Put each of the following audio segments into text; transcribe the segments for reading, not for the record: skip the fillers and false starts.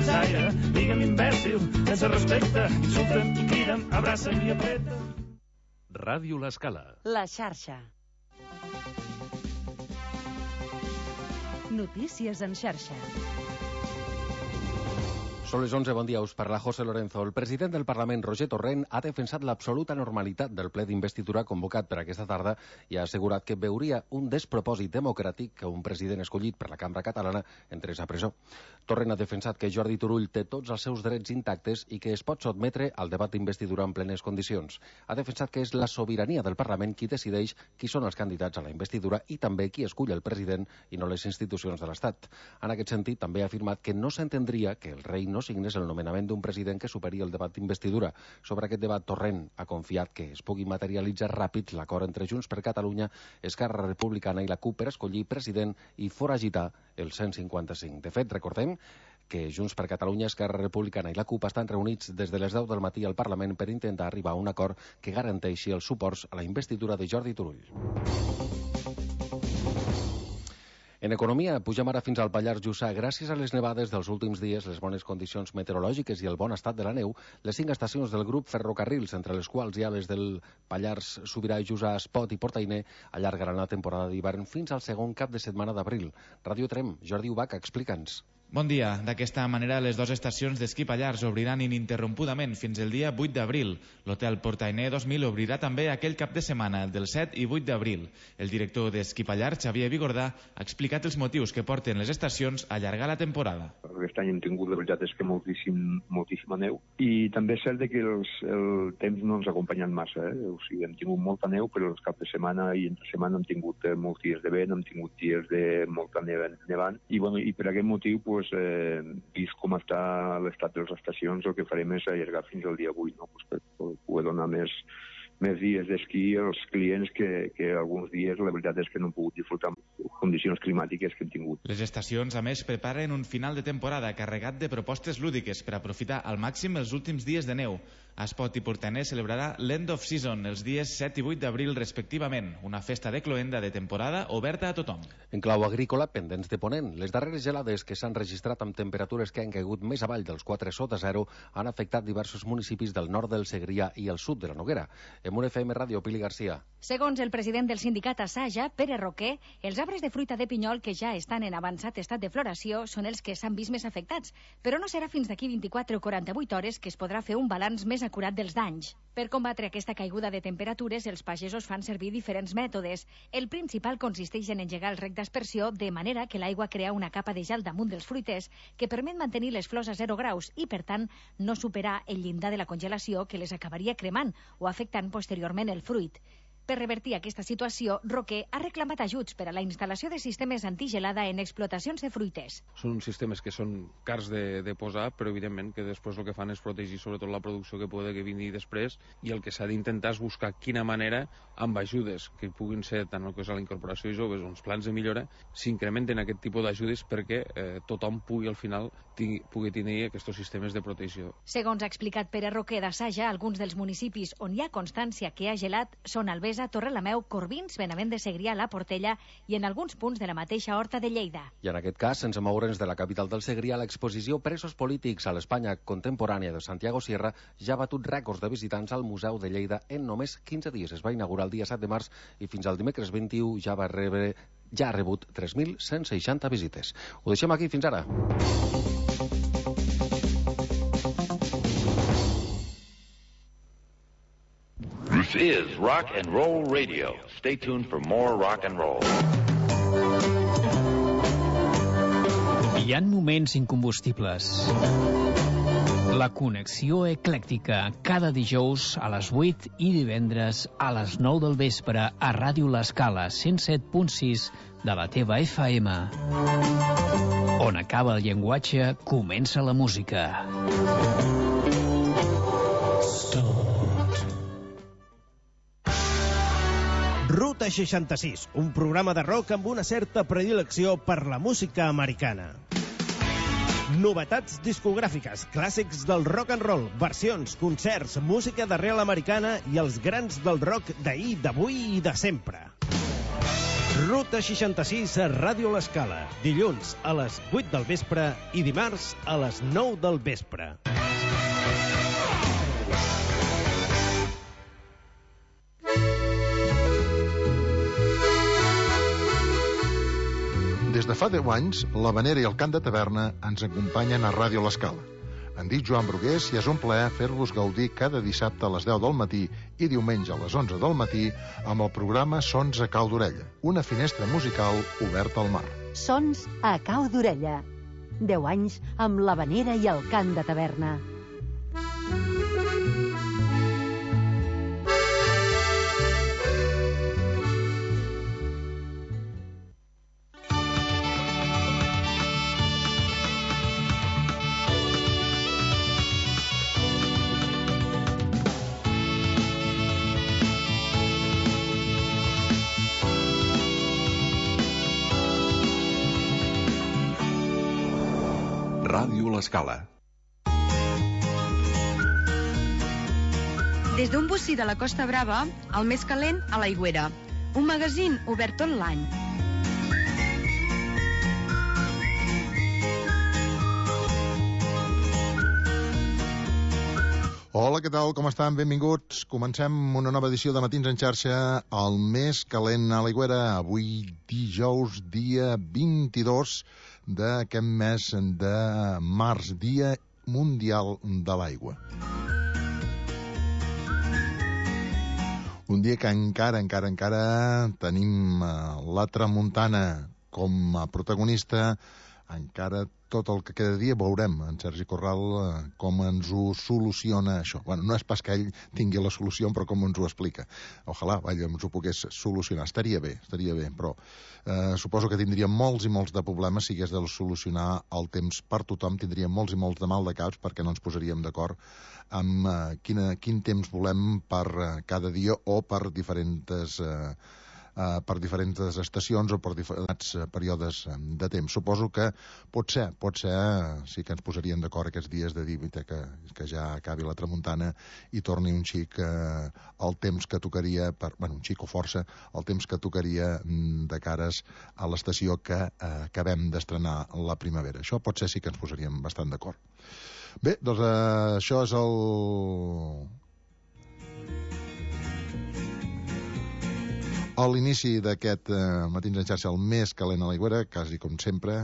cansaire. Digue'm imbècil, sense respecte, insulta'm i crida'm, abraça'm i apreta'm. Ràdio L'Escala. La xarxa. Notícies en xarxa. Són les 11, bon dia, us parla José Lorenzo. El president del Parlament, Roger Torrent, ha defensat l'absoluta normalitat del ple d'investidura convocat per aquesta tarda i ha assegurat que veuria un despropòsit democràtic que un president escollit per la cambra catalana entrés a presó. Torrent ha defensat que Jordi Turull té tots els seus drets intactes i que es pot sotmetre al debat d'investidura en plenes condicions. Ha defensat que és la sobirania del Parlament qui decideix qui són els candidats a la investidura i també qui escull el president i no les institucions de l'Estat. En aquest sentit, també ha afirmat que no s'entendria que el rei no signés el nomenament d'un president que superi el debat d'investidura. Sobre aquest debat, Torrent ha confiat que es pugui materialitzar ràpid l'acord entre Junts per Catalunya, Esquerra Republicana i la CUP per escollir president i foragitar el 155. De fet, recordem que Junts per Catalunya, Esquerra Republicana i la CUP estan reunits des de les 10 del matí al Parlament per intentar arribar a un acord que garanteixi els suports a la investidura de Jordi Turull. En economia, pugem ara fins al Pallars Jussà. Gràcies a les nevades dels últims dies, les bones condicions meteorològiques i el bon estat de la neu, les 5 estacions del grup Ferrocarrils, entre les quals hi ha les del Pallars Sobirà, Jussà, Espot i Portainer, allargaran la temporada d'hivern fins al segon cap de setmana d'abril. Ràdio Trem, Jordi Ubach, explica'ns. Bon dia. D'aquesta manera, les dues estacions d'esquí Pallars obriran ininterrompudament fins el dia 8 d'abril. L'hotel Portainer 2000 obrirà també aquell cap de setmana, del 7 i 8 d'abril. El director d'Esquí Pallars, Xavier Vigordà, ha explicat els motius que porten les estacions a allargar la temporada. Aquest any hem tingut, la veritat és que moltíssima neu, i també és cert que el temps no ens ha acompanyat massa. O sigui, hem tingut molta neu, però els caps de setmana i entre setmana hem tingut molts dies de vent, hem tingut dies de molta nevant, i per aquest motiu, vist com està l'estat de les estacions, el que farem és allargar fins al dia 8, per poder donar més dies d'esquí als clients que alguns dies la veritat és que no han pogut disfrutar amb condicions climàtiques que hem tingut. Les estacions, a més, preparen un final de temporada carregat de propostes lúdiques per aprofitar al màxim els últims dies de neu. Espot i Portainer celebrarà l'End of Season els dies 7 i 8 d'abril respectivament, una festa de cloenda de temporada oberta a tothom. En clau agrícola, pendents de ponent, les darreres gelades que s'han registrat amb temperatures que han caigut més avall dels 4 sota zero han afectat diversos municipis del nord del Segrià i el sud de la Noguera. En un FM Ràdio, Pili Garcia. Segons el president del sindicat Assaja, Pere Roquer, els arbres de fruita de pinyol que ja estan en avançat estat de floració són els que s'han vist més afectats, però no serà fins d'aquí 24 o 48 hores que es podrà fer un balanç més acurat dels danys. Per combatre aquesta caiguda de temperatures, els pagesos fan servir diferents mètodes. El principal consisteix en engegar el rec d'aspersió de manera que l'aigua crea una capa de gel damunt dels fruiters que permet mantenir les flors a 0 graus i, per tant, no superar el llindar de la congelació que les acabaria cremant o afectant posteriorment el fruit. Per revertir aquesta situació, Roquer ha reclamat ajuts per a la instal·lació de sistemes antigelada en explotacions de fruiters. Són sistemes que són cars de posar, però evidentment que després el que fan és protegir sobretot la producció que pugui venir després, i el que s'ha d'intentar és buscar quina manera, amb ajudes que puguin ser tant el que és a la incorporació de joves, uns plans de millora, s'incrementen aquest tipus d'ajudes perquè tothom pugui al final pugui tenir aquests sistemes de protecció. Segons ha explicat Pere Roquer d'Assaja, alguns dels municipis on hi ha constància que ha gelat són Albesa, Torrelameu, Corbins, Benavent de Segrià, La Portella i en alguns punts de la mateixa Horta de Lleida. I en aquest cas, sense moure'ns de la capital del Segrià, l'exposició Presos polítics a l'Espanya contemporània de Santiago Sierra ja ha batut rècords de visitants al Museu de Lleida en només 15 dies. Es va inaugurar el dia 7 de març i fins al dimecres 21 ja ha rebut 3.160 visites. Ho deixem aquí, fins ara. This is Rock and Roll Radio. Stay tuned for more rock and roll. Hi ha moments incombustibles. La connexió eclèctica, cada dijous a les 8 i divendres a les 9 del vespre a Ràdio L'Escala 107.6 de la teva FM. On acaba el llenguatge, comença la música. Ruta 66, un programa de rock amb una certa predilecció per la música americana. Novetats discogràfiques, clàssics del rock and roll, versions, concerts, música d'arrel americana i els grans del rock d'ahir, d'avui i de sempre. Ruta 66 a Ràdio L'Escala. Dilluns a les 8 del vespre i dimarts a les 9 del vespre. Des de fa 10 anys, l'Havanera i el Cant de Taverna ens acompanyen a Ràdio L'Escala. Em dic Joan Brugués i és un plaer fer-vos gaudir cada dissabte a les 10 del matí i diumenge a les 11 del matí amb el programa Sons a cau d'orella, una finestra musical oberta al mar. Sons a cau d'orella. 10 anys amb l'Havanera i el Cant de Taverna. Ràdio L'Escala. Des d'un bocí de la Costa Brava, el més calent a l'Aigüera. Un magazín obert tot l'any. Hola, què tal? Com estan? Benvinguts. Comencem una nova edició de Matins en xarxa, el més calent a l'Aigüera. Avui dijous, dia 22 d'aquest mes de març, Dia Mundial de l'Aigua. Un dia que encara tenim la tramuntana com a protagonista. Encara tot el que cada dia veurem en Sergi Corral com ens ho soluciona això. Bueno, no és pas que ell tingui la solució, però com ens ho explica. Ojalà, ens ho pogués solucionar. Estaria bé, però suposo que tindria molts i molts de problemes si hagués de solucionar el temps per tothom. Tindria molts i molts de mal de caps perquè no ens posaríem d'acord amb quin temps volem per cada dia o per diferents estacions o per diferents períodes de temps. Suposo que potser sí que ens posaríem d'acord aquests dies de dir que ja acabi la tramuntana i torni un xic el temps que tocaria, un xic o força, el temps que tocaria de cares a l'estació que acabem d'estrenar la primavera. Això potser sí que ens posaríem bastant d'acord. Bé, doncs això és a l'inici d'aquest Matins en xarxa, el més calent a l'Aigüera, quasi com sempre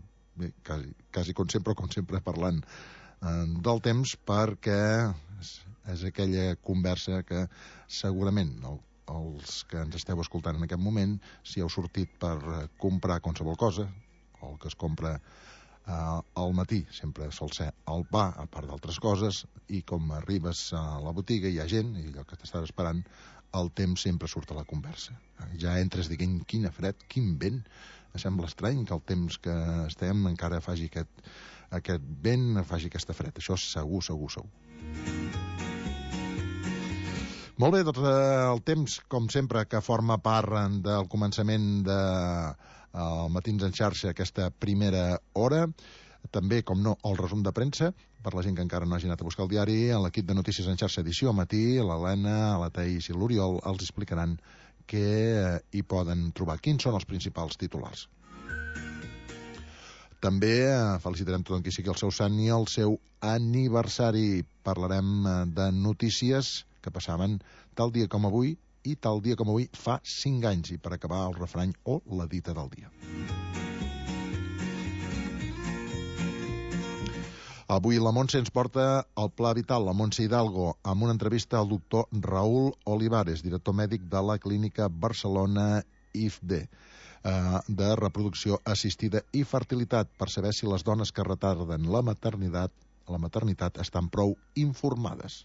parlant del temps, perquè és aquella conversa que segurament els que ens esteu escoltant en aquest moment, si heu sortit per comprar qualsevol cosa, o el que es compra al matí sempre sol ser el pa, a part d'altres coses, i com arribes a la botiga hi ha gent, i allò que t'estàs esperant, el temps sempre surt a la conversa. Ja entres dient quina fred, quin vent. Em sembla estrany que el temps que estem encara faci aquest vent, faci aquesta fred. Això és segur. Molt bé, doncs el temps, com sempre, que forma part del començament de Matins en xarxa, aquesta primera hora. També, com no, el resum de premsa, per la gent que encara no hagi anat a buscar el diari. A l'equip de Notícies en xarxa edició matí, l'Helena, la Taís i l'Oriol els explicaran què hi poden trobar, quins són els principals titulars. També felicitarem tothom qui sigui el seu sant i el seu aniversari. Parlarem de notícies que passaven tal dia com avui i tal dia com avui fa 5 anys, i per acabar el refrany o la dita del dia. Avui la Montse ens porta el Pla Vital, la Montse Hidalgo, amb una entrevista al doctor Raúl Olivares, director mèdic de la clínica Barcelona IFD, de reproducció assistida i fertilitat, per saber si les dones que retarden la maternitat estan prou informades.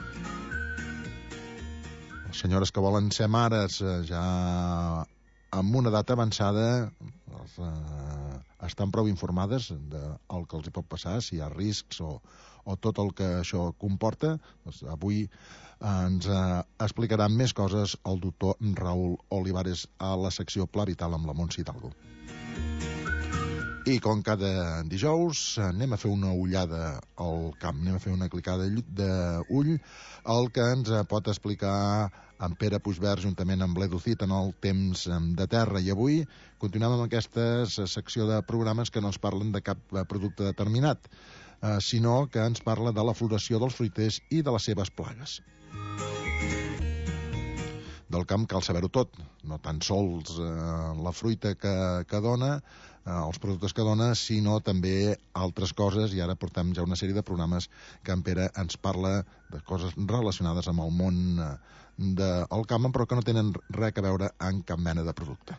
Les senyores que volen ser mares ja amb una edat avançada estan prou informades del que els hi pot passar, si hi ha riscs o tot el que això comporta. Doncs avui ens explicarà més coses el doctor Raúl Olivares a la secció Pla Vital amb la Montse Hidalgo. I com cada dijous anem a fer una ullada al camp, anem a fer una clicada d'ull el que ens pot explicar en Pere Puigverd juntament amb l'Edu Cid en el temps de terra. I avui continuem amb aquesta secció de programes que no ens parlen de cap producte determinat, sinó que ens parla de la floració dels fruiters i de les seves plagues. Del camp cal saber-ho tot, no tan sols la fruita que dona, els productes que dona, sinó també altres coses, i ara portem ja una sèrie de programes que en Pere ens parla de coses relacionades amb el món del camp, però que no tenen res a veure amb cap mena de producte.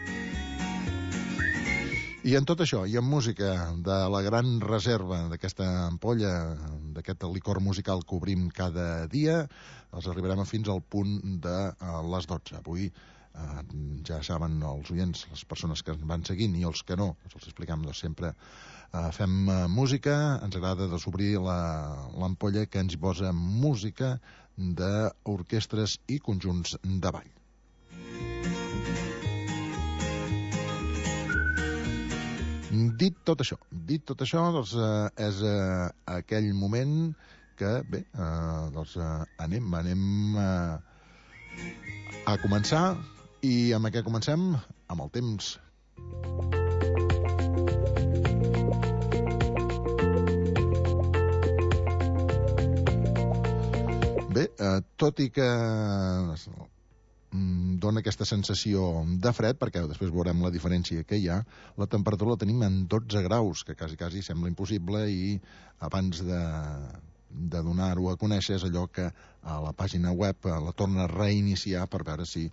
I en tot això, i en música de la gran reserva d'aquesta ampolla, d'aquest licor musical que obrim cada dia, els arribarem fins al punt de les 12. Avui ja saben els oients, les persones que ens van seguint i els que no, els expliquem sempre, fem música, ens agrada desobrir l'ampolla que ens posa música d'orquestres i conjunts de ball. Dit tot això, doncs, és aquell moment que, bé, doncs, anem a començar. I amb què comencem? Amb el temps. Bé, tot i que dona aquesta sensació de fred, perquè després veurem la diferència que hi ha, la temperatura la tenim en 12 graus, que quasi sembla impossible, i abans de donar-ho a conèixer és allò que a la pàgina web la torna a reiniciar per veure si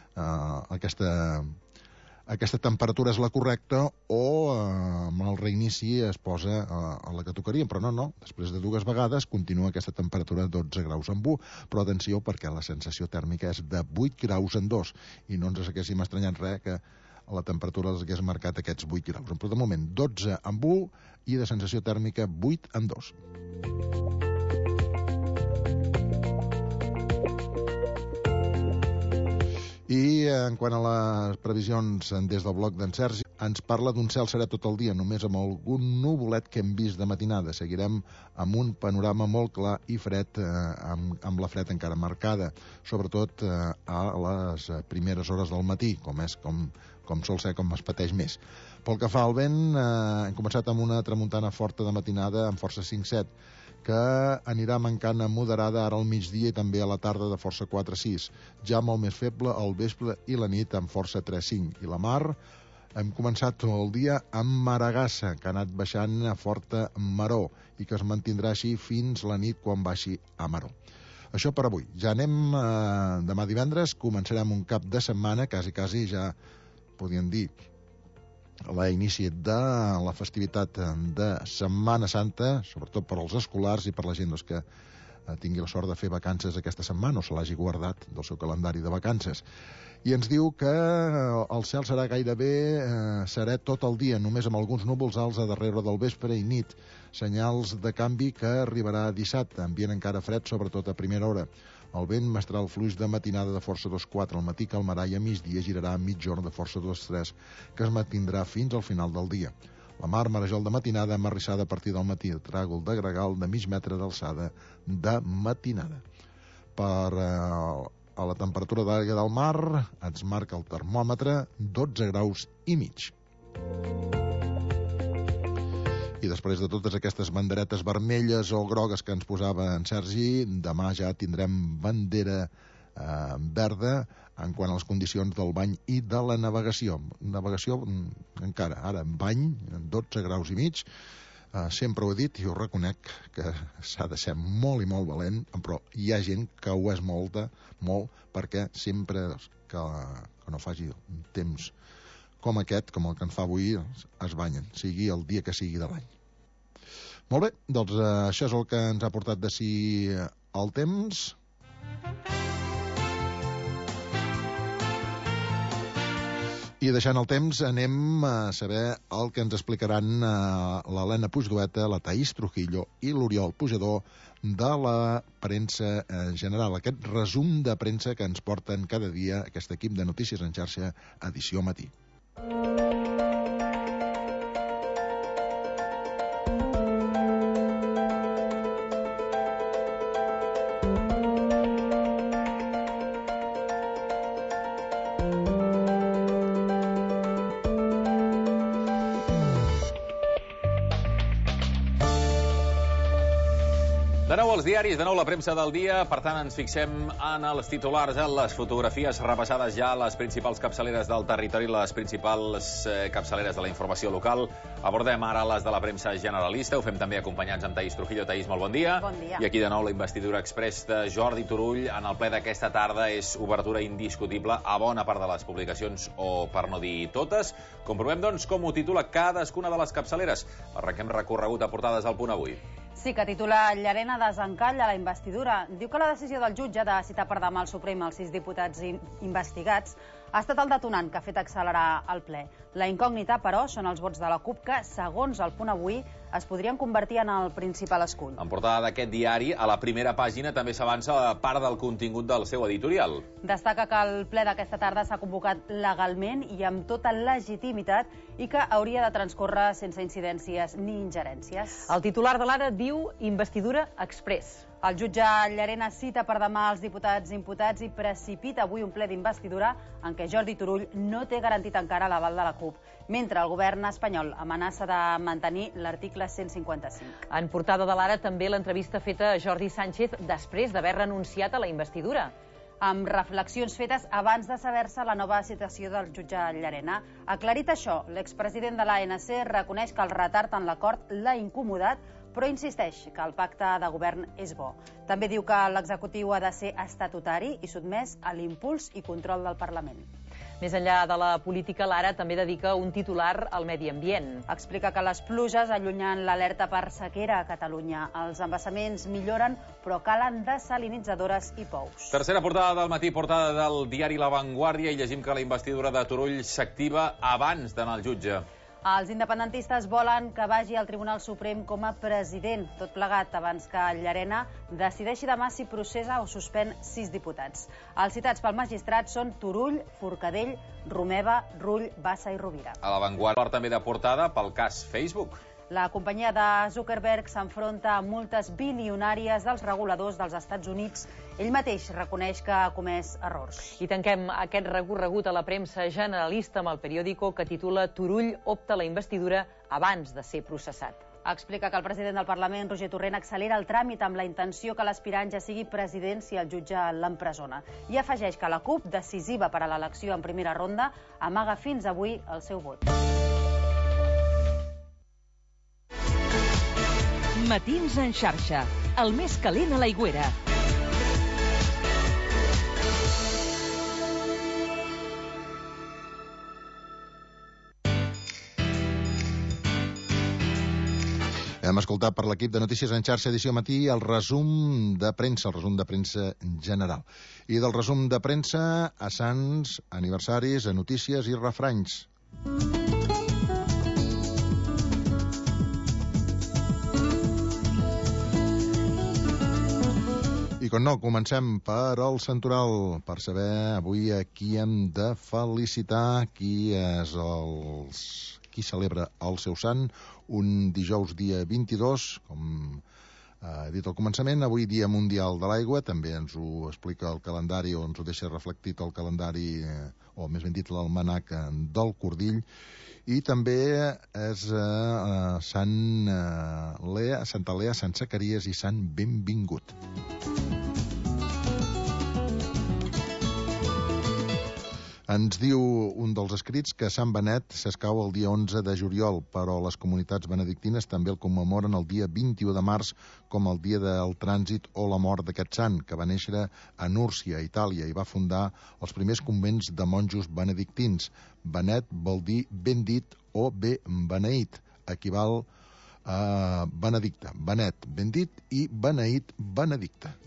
aquesta temperatura és la correcta o amb el reinici es posa a la que tocaria, però no, després de 2 vegades continua aquesta temperatura 12 graus en 1, però atenció perquè la sensació tèrmica és de 8 graus en 2 i no ens haguéssim estranyat res que la temperatura els hagués marcat aquests 8 graus, però de moment 12 en 1 i de sensació tèrmica 8 en 2. I en quant a les previsions des del bloc d'en Sergi, ens parla d'un cel serè tot el dia, només amb algun nuvolet que hem vist de matinada. Seguirem amb un panorama molt clar i fred, amb la fred encara marcada, sobretot a les primeres hores del matí, com sol ser, com es pateix més. Pel que fa al vent, hem començat amb una tramuntana forta de matinada amb força 5-7, que anirà mancant a moderada ara al migdia i també a la tarda de força 4-6, ja molt més feble al vespre i la nit amb força 3-5. I la mar, hem començat el dia amb maragassa, que ha anat baixant a forta maró i que es mantindrà així fins la nit quan baixi a maró. Això per avui. Ja anem demà divendres, començarem un cap de setmana, quasi ja podríem dir a l'inici de la festivitat de Setmana Santa, sobretot per als escolars i per la gent que tingui la sort de fer vacances aquesta setmana o se l'hagi guardat del seu calendari de vacances. I ens diu que el cel serà gairebé serè tot el dia, només amb alguns núvols alts a darrere del vespre i nit. Senyals de canvi que arribarà dissabte, ambient encara fred, sobretot a primera hora. El vent mestrà el fluix de matinada de força 2-4, al matí calmarà i a migdia girarà a mitjorn de força 2-3, que es mantindrà fins al final del dia. La mar marejol de matinada amarrissada a partir del matí, tràgol de gregal de mig metre d'alçada de matinada. A la temperatura de l'aigua del mar ens marca el termòmetre 12 graus i mig. I després de totes aquestes banderetes vermelles o grogues que ens posava en Sergi, demà ja tindrem bandera verda en quant a les condicions del bany i de la navegació. Navegació encara, ara, bany, 12 graus i mig. Sempre ho he dit i ho reconec que s'ha de ser molt i molt valent, però hi ha gent que ho és molt, perquè sempre que no faci un temps com aquest, com el que en fa avui, es banyen, sigui el dia que sigui de l'any. Molt bé, doncs això és el que ens ha portat d'ací el temps. I deixant el temps anem a saber el que ens explicaran l'Helena Puigdueta, la Taís Trujillo i l'Oriol Pujador de la premsa general. Aquest resum de premsa que ens porten cada dia aquest equip de Notícies en Xarxa, edició matí. De nou els diaris, de nou la premsa del dia, per tant ens fixem en els titulars, en les fotografies repassades ja a les principals capçaleres del territori, les principals capçaleres de la informació local. Abordem ara les de la premsa generalista, ho fem també acompanyats amb Taís Trujillo. Taís, molt bon dia. Bon dia. I aquí de nou la investidura express de Jordi Turull en el ple d'aquesta tarda és obertura indiscutible a bona part de les publicacions, o per no dir totes. Comprovem, doncs, com ho titula cadascuna de les capçaleres. Arrenquem recorregut a portades al Punt Avui. Sí, que titula Llarena desencalla la investidura. Diu que la decisió del jutge de citar per demà al Suprem els 6 diputats investigats ha estat el detonant que ha fet accelerar el ple. La incògnita, però, són els vots de la CUP que, segons el Punt Avui, es podrien convertir en el principal escull. En portada d'aquest diari, a la primera pàgina també s'avança part del contingut del seu editorial. Destaca que el ple d'aquesta tarda s'ha convocat legalment i amb tota legitimitat i que hauria de transcórrer sense incidències ni ingerències. El titular de l'Ara diu investidura express. El jutge Llarena cita per demà els diputats imputats i precipita avui un ple d'investidura en què Jordi Turull no té garantit encara l'aval de la CUP, mentre el govern espanyol amenaça de mantenir l'article 155. En portada de l'Ara també l'entrevista feta a Jordi Sánchez després d'haver renunciat a la investidura. Amb reflexions fetes abans de saber-se la nova citació del jutge Llarena. Aclarit això, l'expresident de l'ANC reconeix que el retard en l'acord l'ha incomodat, però insisteix que el pacte de govern és bo. També diu que l'executiu ha de ser estatutari i sotmès a l'impuls i control del Parlament. Més enllà de la política, l'Ara també dedica un titular al medi ambient. Explica que les pluges allunyen l'alerta per sequera a Catalunya. Els embassaments milloren, però calen desalinitzadores i pous. Tercera portada del matí, portada del diari La Vanguardia, i llegim que la investidura de Turull s'activa abans d'anar al jutge. Els independentistes volen que vagi al Tribunal Suprem com a president, tot plegat abans que Llarena decideixi demà si processa o suspèn 6 diputats. Els citats pel magistrat són Turull, Forcadell, Romeva, Rull, Bassa i Rovira. A La Vanguardia també de portada pel cas Facebook. La companyia de Zuckerberg s'enfronta a multes bilionàries dels reguladors dels Estats Units. Ell mateix reconeix que ha comès errors. I tanquem aquest recorregut a la premsa generalista amb el periòdico que titula Turull opta la investidura abans de ser processat. Explica que el president del Parlament, Roger Torrent, accelera el tràmit amb la intenció que l'aspirant ja sigui president si el jutge l'empresona. I afegeix que la CUP, decisiva per a l'elecció en primera ronda, amaga fins avui el seu vot. Matins en xarxa, el més calent a l'Aigüera. Hem escoltat per l'equip de Notícies en xarxa edició matí el resum de premsa general. I del resum de premsa a Sants, aniversaris, a notícies i refranys. I com no, comencem per el Santoral, per saber avui a qui hem de felicitar, qui celebra el seu sant, un dijous dia 22, com he dit al començament, avui dia mundial de l'aigua, també ens ho explica el calendari, o ens ho deixa reflectit el calendari, o més ben dit l'almanac del Cordill, i també és Santa Lea, Sant Zacaries i Sant Benvingut. Ens diu un dels escrits que Sant Benet s'escau el dia 11 de juliol, però les comunitats benedictines també el commemoren el dia 21 de març com el dia del trànsit o la mort d'aquest sant, que va néixer a Núrcia, Itàlia, i va fundar els primers convents de monjos benedictins. Benet vol dir ben dit o bé beneït, equival a benedicte. Benet, ben dit, i beneït, benedicte.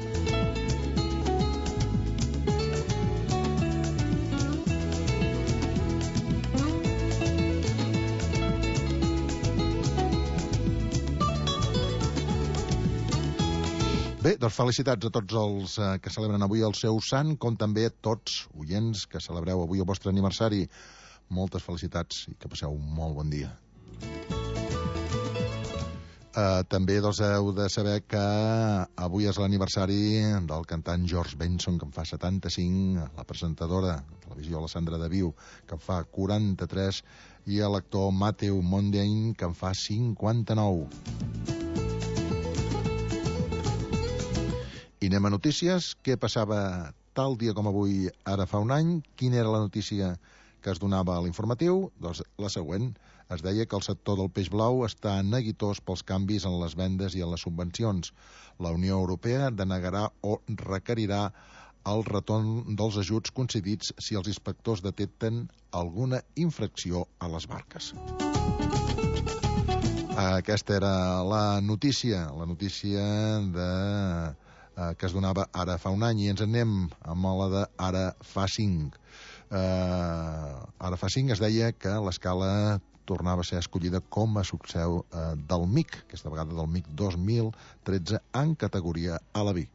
Bé, doncs felicitats a tots els que celebren avui el seu sant, com també a tots oients que celebreu avui el vostre aniversari. Moltes felicitats i que passeu un molt bon dia. També doncs, heu de saber que avui és l'aniversari del cantant George Benson, que en fa 75, la presentadora de televisió Alessandra de Viu, que en fa 43, i l'actor Matthew Modine, que en fa 59. anem a notícies. Què passava tal dia com avui, ara fa un any? Quina era la notícia que es donava a l'informatiu? Doncs la següent. Es deia que el sector del peix blau està neguitós pels canvis en les vendes i en les subvencions. La Unió Europea denegarà o requerirà el retorn dels ajuts concedits si els inspectors detecten alguna infracció a les barques. Aquesta era la notícia que es donava ara fa un any, i ens anem amb la de ara fa 5. Ara fa 5 es deia que l'Escala tornava a ser escollida com a subseu del MIC, aquesta vegada del MIC 2013 en categoria Aleví.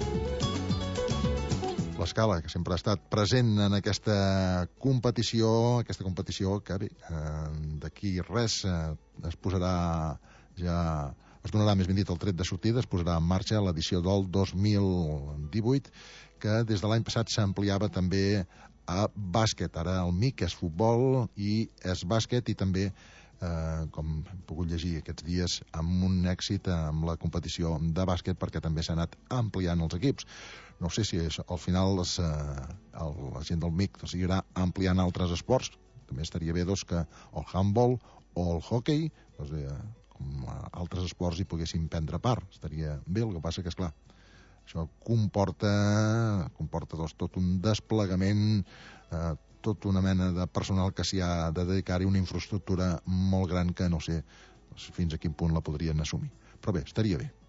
L'Escala, que sempre ha estat present en aquesta competició que bé, d'aquí res es posarà ja... Es donarà, més ben dit, el tret de sortida, es posarà en marxa l'edició del 2018, que des de l'any passat s'ampliava també a bàsquet. Ara el MIC és futbol i és bàsquet, i també, com hem pogut llegir aquests dies, amb un èxit amb la competició de bàsquet, perquè també s'ha anat ampliant els equips. No sé si al final la gent del MIC seguirà ampliant altres esports. També estaria bé que el handball o el hockey, com altres esports, hi poguessin prendre part. Estaria bé. El que passa que, esclar, això comporta tot un desplegament, tota una mena de personal que s'hi ha de dedicar-hi, una infraestructura molt gran que no sé fins a quin punt la podrien assumir. Però bé, estaria bé.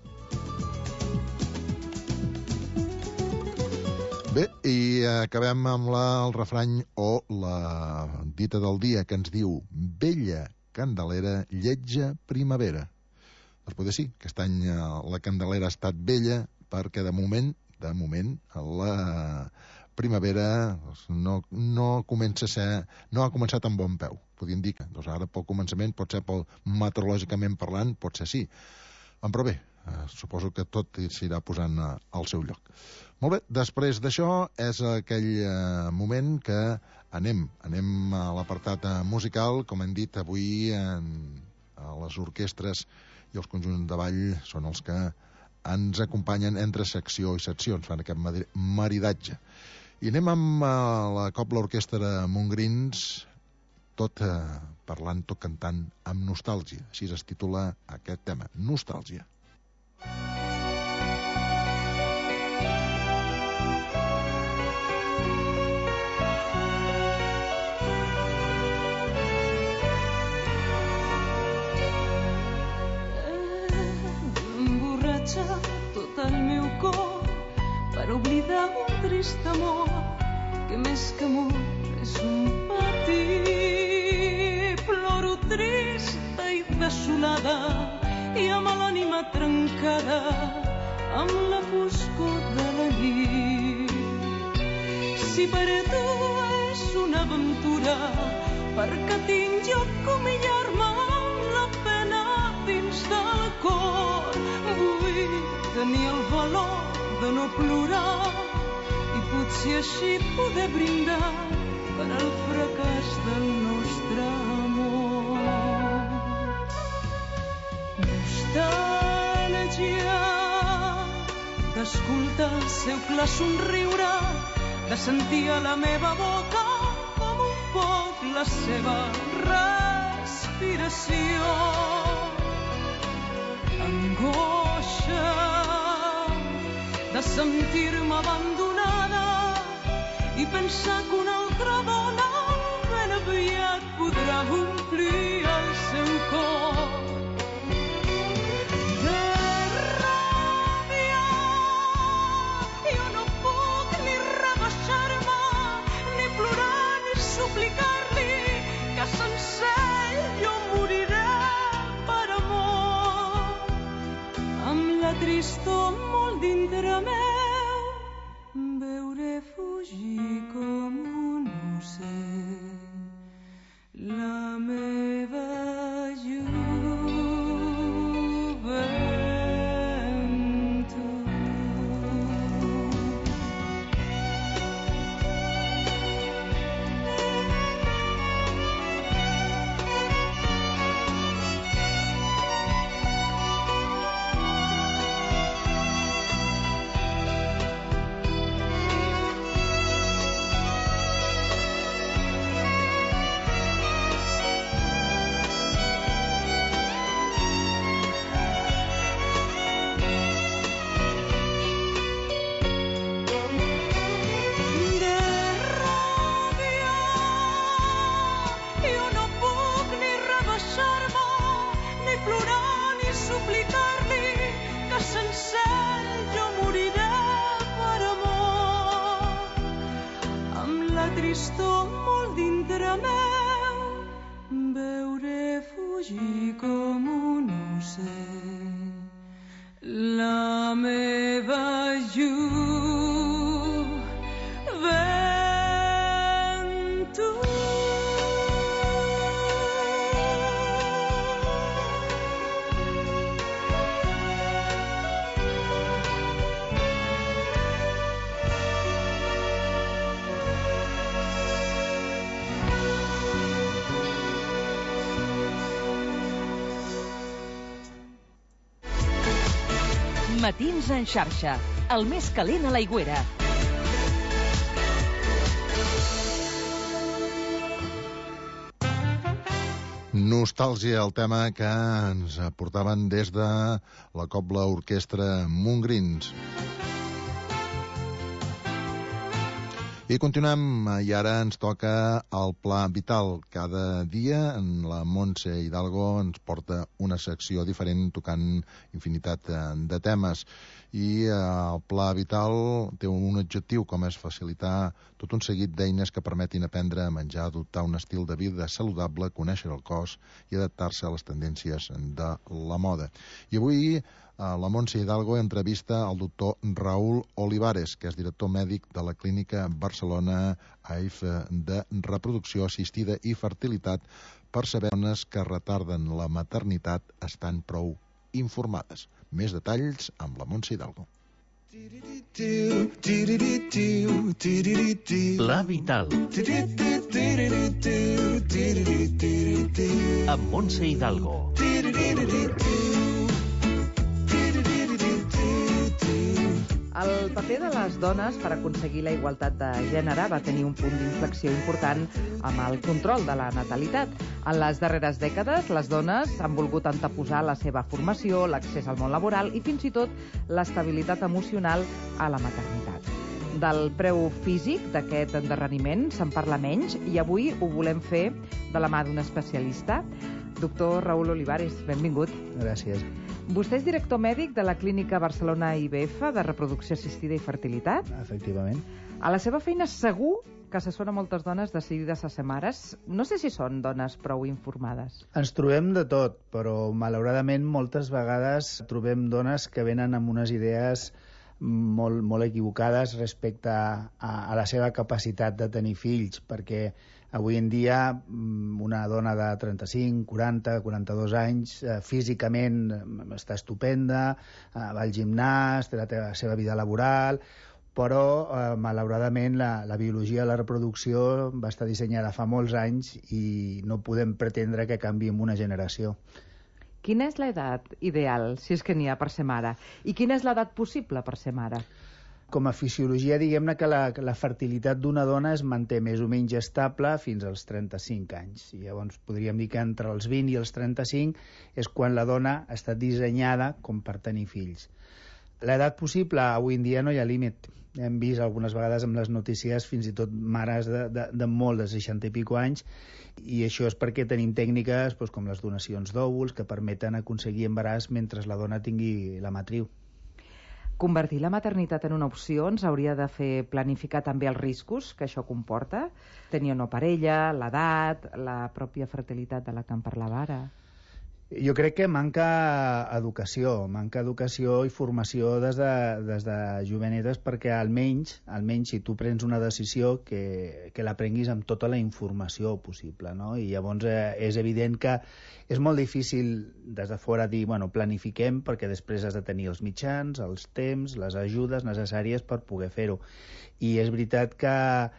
Bé, i acabem amb el refrany o la dita del dia, que ens diu: vella Candelera, lletja primavera. Doncs potser sí, aquest any la Candelera ha estat vella, perquè de moment, la primavera no ha començat amb bon peu. Podríem dir que ara pel començament, potser meteorològicament parlant, potser sí. Però bé, suposo que tot s'irà posant al seu lloc. Molt bé, després d'això és aquell moment que anem a l'apartat musical. Com hem dit, avui les orquestres i els conjunts de ball són els que ens acompanyen entre secció i secció, ens fan aquest maridatge. I anem amb la Cobla Orquestra Montgrins, tot parlant, tot cantant amb nostàlgia. Així es titula aquest tema, Nostàlgia. Tot el meu cor per oblidar un trist amor que més que amor és un patí. Ploro trista i desolada i amb l'ànima trencada amb la foscor de la nit. Si per tu és una aventura, perquè tinc jo que humillar-me amb la pena dins del cor. Vull tenir el valor de no plorar i potser així poder brindar per al fracàs del nostre amor. Nostàlgia d'escoltar el seu clar somriure, de sentir a la meva boca com un foc la seva respiració. Angoixa de sentir-me abandonada i pensar que una altra dona ben aviat podrà omplir el seu cor. De ràbia jo no puc ni rebaixar-me, ni plorar ni suplicar-li que sencer jo moriré per amor. Amb la tristor molt dintre meu veuré fugir com un ocell la meva visto molt dintre meu, veure fugir com un ocell la meva Matins en xarxa, el més calent a l'Aigüera. Nostàlgia, el tema que ens portaven des de la Cobla Orquestra Montgrins. I continuem, i ara ens toca el Pla Vital. Cada dia la Montse Hidalgo ens porta una secció diferent tocant infinitat de temes. I el Pla Vital té un objectiu, com és facilitar tot un seguit d'eines que permetin aprendre a menjar, adoptar un estil de vida saludable, conèixer el cos i adaptar-se a les tendències de la moda. I avui la Montse Hidalgo entrevista el doctor Raúl Olivares, que és director mèdic de la clínica Barcelona AIF de reproducció assistida i fertilitat, per saber dones que retarden la maternitat estan prou informades. Més detalls amb la Montse Hidalgo. Pla Vital amb Montse Hidalgo. El paper de les dones per aconseguir la igualtat de gènere va tenir un punt d'inflexió important amb el control de la natalitat. En les darreres dècades, les dones han volgut anteposar la seva formació, l'accés al món laboral i fins i tot l'estabilitat emocional a la maternitat. Del preu físic d'aquest endarreriment se'n parla menys i avui ho volem fer de la mà d'un especialista. Doctor Raúl Olivares, benvingut. Gràcies. Vostè és director mèdic de la clínica Barcelona IBF de reproducció assistida i fertilitat. Efectivament. A la seva feina segur que assessora moltes dones decidides a ser mares. No sé si són dones prou informades. Ens trobem de tot, però malauradament moltes vegades trobem dones que venen amb unes idees molt equivocades respecte a la seva capacitat de tenir fills, perquè avui en dia una dona de 35, 40, 42 anys físicament està estupenda, va al gimnàs, té la seva vida laboral, però malauradament la biologia de la reproducció va estar dissenyada fa molts anys i no podem pretendre que canvi en una generació. Quina és l'edat ideal, si és que n'hi ha, per ser mare? I quina és l'edat possible per ser mare? Com a fisiologia, diguem-ne que la fertilitat d'una dona es manté més o menys estable fins als 35 anys. I llavors podríem dir que entre els 20 i els 35 és quan la dona ha estat dissenyada com per tenir fills. L'edat possible, avui en dia no hi ha límit. Hem vist algunes vegades amb les notícies fins i tot mares de molt de 60 i pico anys, i això és perquè tenim tècniques com les donacions d'òvuls que permeten aconseguir embaràs mentre la dona tingui la matriu. Convertir la maternitat en una opció ens hauria de fer planificar també els riscos que això comporta? Tenir o no parella, l'edat, la pròpia fertilitat de la que en parlava ara. Jo crec que manca educació i formació des de jovenetes, perquè almenys si tu prens una decisió que la prenguis amb tota la informació possible, no? I llavors és evident que és molt difícil des de fora dir, planifiquem, perquè després has de tenir els mitjans, els temps, les ajudes necessàries per poder fer-ho. I és veritat que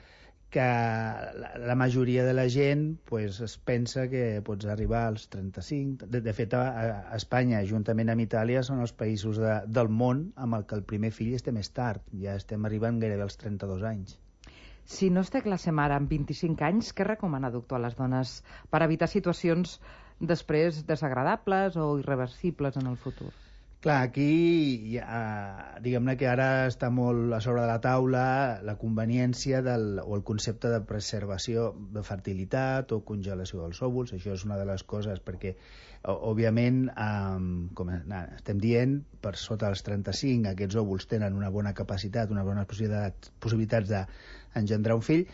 la majoria de la gent es pensa que pots arribar als 35. De fet, a Espanya, juntament amb Itàlia, són els països del món amb el que el primer fill es té més tard. Ja estem arribant gairebé als 32 anys. Si no es té clar ser mare amb 25 anys, què recomana, doctor, a les dones per evitar situacions després desagradables o irreversibles en el futur? Clar, aquí diguem-ne que ara està molt a sobre de la taula la conveniència o el concepte de preservació de fertilitat o congelació dels òvuls. Això és una de les coses, perquè òbviament, com estem dient, per sota dels 35 aquests òvuls tenen una bona capacitat, unes bones possibilitats d'engendrar un fill,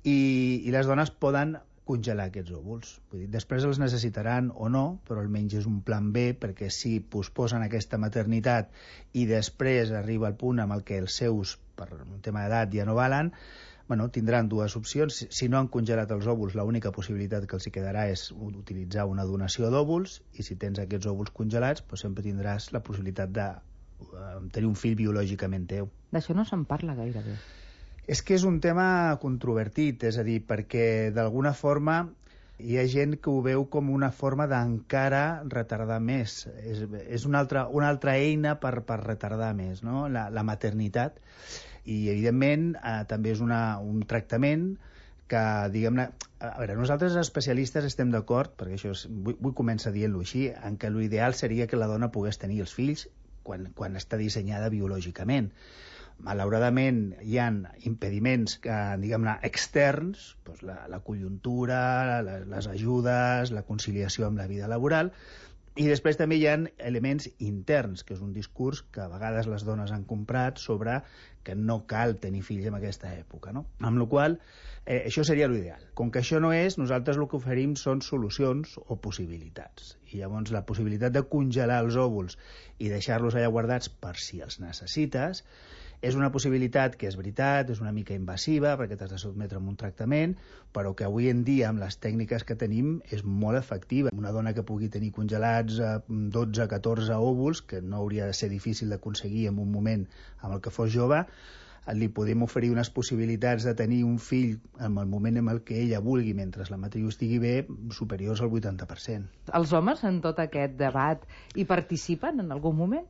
i les dones poden congelar aquests òvuls. Vull dir, després els necessitaran o no, però almenys és un plan B, perquè si posposen aquesta maternitat i després arriba el punt amb el que els seus, per un tema d'edat, ja no valen, tindran dues opcions. Si no han congelat els òvuls, l'única possibilitat que els hi quedarà és utilitzar una donació d'òvuls, i si tens aquests òvuls congelats, sempre tindràs la possibilitat de tenir un fill biològicament teu. D'això no se'n parla gaire bé. És que és un tema controvertit, és a dir, perquè d'alguna forma hi ha gent que ho veu com una forma d'encara retardar més. És una altra eina per retardar més, no? La maternitat. I, evidentment, també és un tractament que, diguem-ne... A veure, nosaltres especialistes estem d'acord, perquè això vull començar dient-lo així, en què l'ideal seria que la dona pogués tenir els fills quan està dissenyada biològicament. Malauradament hi ha impediments diguem-ne externs, la conjuntura, les ajudes, la conciliació amb la vida laboral, i després també hi ha elements interns, que és un discurs que a vegades les dones han comprat sobre que no cal tenir fills en aquesta època, no? Amb la qual cosa, això seria l'ideal. Com que això no és, nosaltres el que oferim són solucions o possibilitats. I llavors la possibilitat de congelar els òvuls i deixar-los allà guardats per si els necessites és una possibilitat que és veritat, és una mica invasiva perquè t'has de sotmetre a un tractament, però que avui en dia, amb les tècniques que tenim, és molt efectiva. Una dona que pugui tenir congelats 12-14 òvuls, que no hauria de ser difícil d'aconseguir en un moment amb el que fos jove, li podem oferir unes possibilitats de tenir un fill en el moment en el que ella vulgui, mentre la matriu estigui bé, superiors al 80%. Els homes en tot aquest debat hi participen en algun moment?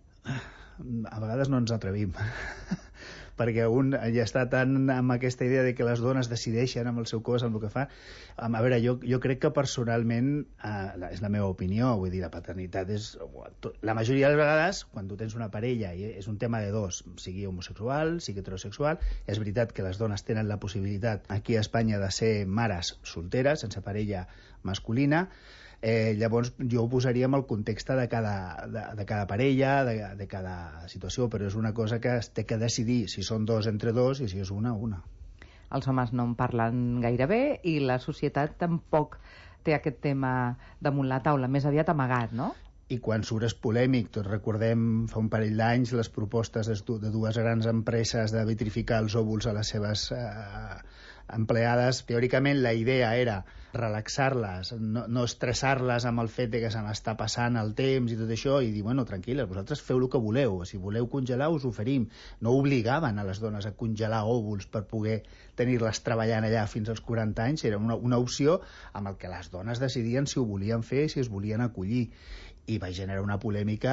A vegades no ens atrevim perquè un ja està tan amb aquesta idea de que les dones decideixen amb el seu cos, amb el que fa. A veure, jo crec que personalment és la meva opinió, vull dir, la paternitat és... La majoria de les vegades, quan tu tens una parella i és un tema de dos, sigui homosexual, sigui heterosexual, és veritat que les dones tenen la possibilitat aquí a Espanya de ser mares solteres, sense parella masculina. Llavors jo ho posaria en el context de cada parella, de cada situació, però és una cosa que es té que decidir si són dos entre dos i si és una. Els homes no en parlen gaire bé i la societat tampoc té aquest tema damunt la taula, més aviat amagat, no? I quan surt és polèmic. Tots recordem fa un parell d'anys les propostes de dues grans empreses de vitrificar els òvuls a les seves empleades. Teòricament la idea era relaxar-les, no estressar-les amb el fet de que se n'està passant el temps i tot això, i dir, bueno, tranquil·les, vosaltres feu el que voleu, si voleu congelar us oferim. No obligaven a les dones a congelar òvuls per poder tenir-les treballant allà fins als 40 anys, era una opció amb el que les dones decidien si ho volien fer, si es volien acollir. I va generar una polèmica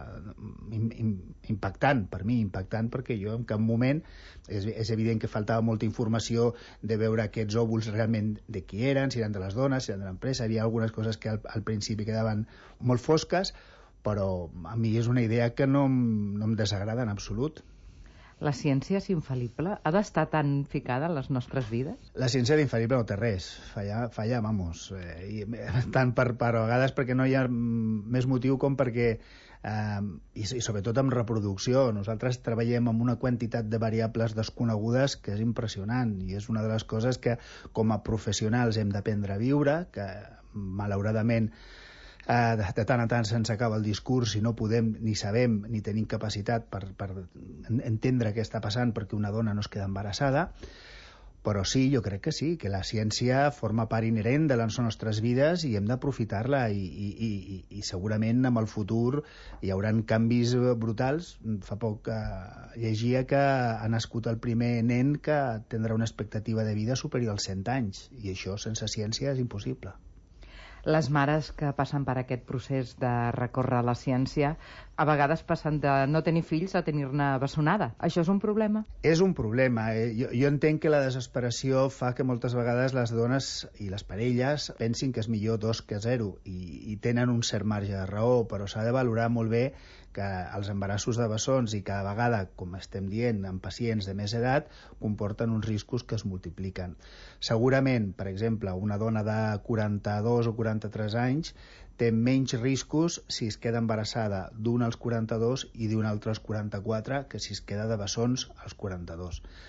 impactant, per mi, impactant, perquè jo en cap moment, és evident que faltava molta informació de veure aquests òvuls realment de qui eren, si eren de les dones, si eren de l'empresa, hi havia algunes coses que al principi quedaven molt fosques, però a mi és una idea que no em desagrada en absolut. La ciència és infal·lible? Ha d'estar tan ficada en les nostres vides? La ciència d'infal·lible no té res. Falla, vamos. Tant per vegades perquè no hi ha més motiu com perquè... I sobretot amb reproducció. Nosaltres treballem amb una quantitat de variables desconegudes que és impressionant i és una de les coses que com a professionals hem d'aprendre a viure, que malauradament de tant en tant se'ns acaba el discurs i no podem, ni sabem, ni tenim capacitat per entendre què està passant perquè una dona no es queda embarassada, però sí, jo crec que sí, que la ciència forma part inherent de les nostres vides i hem d'aprofitar-la i segurament amb el futur hi haurà canvis brutals. Fa poc llegia que ha nascut el primer nen que tindrà una expectativa de vida superior als 100 anys i això sense ciència és impossible. Les mares que passen per aquest procés de recórrer la ciència a vegades passen de no tenir fills a tenir-ne bessonada. Això és un problema? És un problema. Jo entenc que la desesperació fa que moltes vegades les dones i les parelles pensin que és millor 2 que 0 i tenen un cert marge de raó, però s'ha de valorar molt bé que els embarassos de bessons i cada vegada, com estem dient, en pacients de més edat, comporten uns riscos que es multipliquen. Segurament, per exemple, una dona de 42 o 43 anys té menys riscos si es queda embarassada d'un als 42 i d'un altre als 44 que si es queda de bessons als 42.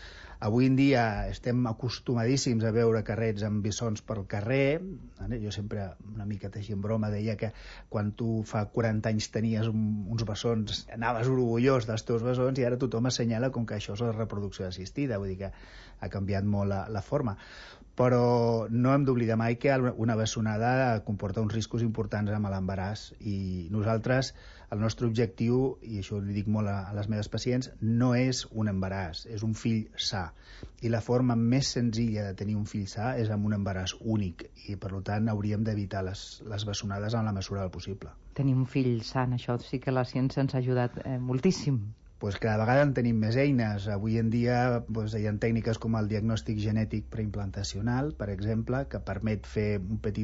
Avui en dia estem acostumadíssims a veure carrets amb bessons pel carrer. Jo sempre, una mica així en broma, deia que quan tu fa 40 anys tenies uns bessons, anaves orgullós dels teus bessons, i ara tothom assenyala com que això és la reproducció assistida. Vull dir que ha canviat molt la forma. Però no hem d'oblidar mai que una bessonada comporta uns riscos importants amb l'embaràs, i nosaltres, el nostre objectiu, i això li dic molt a les meves pacients, no és un embaràs, és un fill sa. I la forma més senzilla de tenir un fill sa és amb un embaràs únic, i per tant hauríem d'evitar les bessonades en la mesura del possible. Tenir un fill sant, això sí que la ciència ens ha ajudat moltíssim. Pues cada vegada en tenim més eines. Avui en dia hi ha tècniques com el diagnòstic genètic preimplantacional, per exemple, que permet fer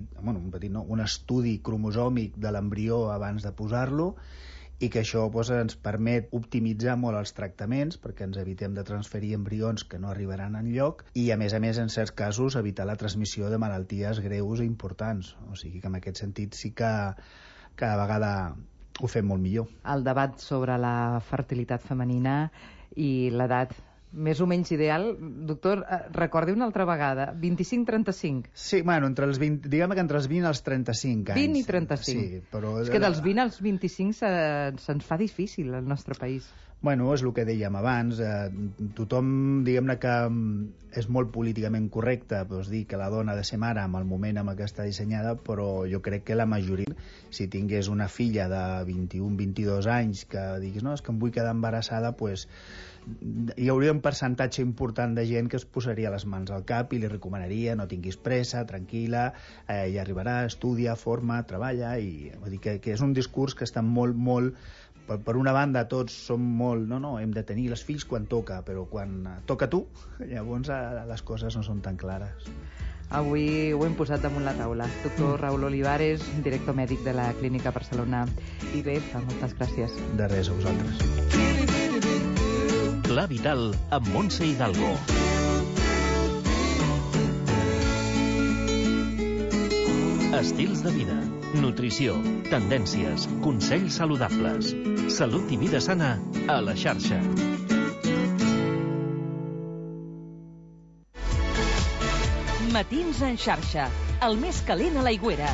un estudi cromosòmic de l'embrió abans de posar-lo, i que això ens permet optimitzar molt els tractaments, perquè ens evitem de transferir embrions que no arribaran enlloc, i a més, en certs casos, evitar la transmissió de malalties greus i importants. O sigui que en aquest sentit sí que cada vegada ho fem molt millor. El debat sobre la fertilitat femenina i l'edat més o menys ideal, doctor, recordi una altra vegada, 25-35. Sí, diguem que entre els 20 i els 35 anys. 20 i 35. Sí, però... És que dels 20 als 25 se'ns fa difícil al nostre país. Bueno, és el que dèiem abans, tothom, diguem-ne que és molt políticament correcte dir que la dona ha de ser mare en el moment en què està dissenyada, però jo crec que la majoria, si tingués una filla de 21-22 anys que diguis, no, és que em vull quedar embarassada, hi hauria un percentatge important de gent que es posaria les mans al cap i li recomanaria no tinguis pressa, tranquil·la, ja arribarà, estudia, forma, treballa, i vull dir que és un discurs que està molt... Per una banda, tots som molt... No, hem de tenir els fills quan toca, però quan toca a tu, llavors les coses no són tan clares. Avui ho hem posat damunt la taula. Doctor Raúl Olivares, director mèdic de la Clínica Barcelona IVF, moltes gràcies. De res, a vosaltres. Pla Vital amb Montse Hidalgo. Estils de vida, nutrició, tendències, consells saludables, salut i vida sana a la xarxa. Matins en xarxa, el més calent a l'Aigüera.